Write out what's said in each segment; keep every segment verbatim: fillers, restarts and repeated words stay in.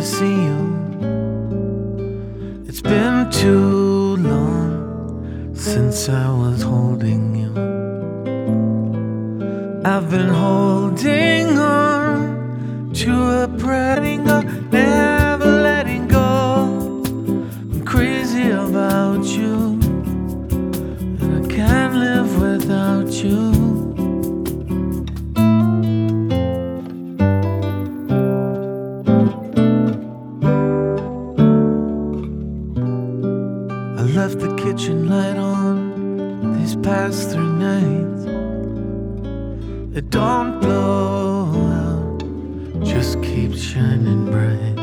see you. It's been too long since I was holding you. I've been holding on to a praying of never letting go. I'm crazy about you, and I can't live without you. I left the kitchen light on these past three nights. It don't blow out, just keeps shining bright.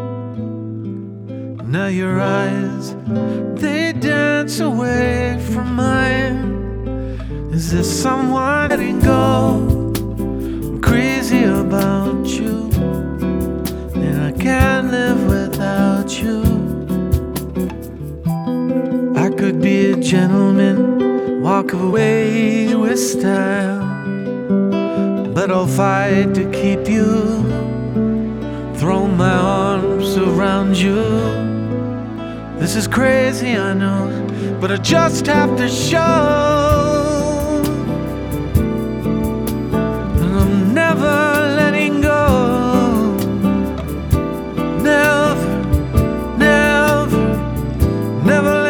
Now your eyes, they dance away from mine. Is there someone letting go? I'm crazy about you, and I can't live without you. I could be a gentleman, walk away with style, but I'll fight to keep you, throw my arms around you. This is crazy, I know, but I just have to show